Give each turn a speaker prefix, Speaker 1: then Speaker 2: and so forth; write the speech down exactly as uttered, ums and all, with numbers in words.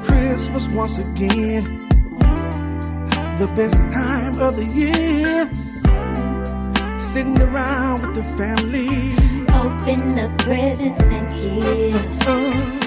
Speaker 1: Christmas once again. The best time of the year. Sitting around with the family.
Speaker 2: Open up presents and gifts.
Speaker 1: Uh,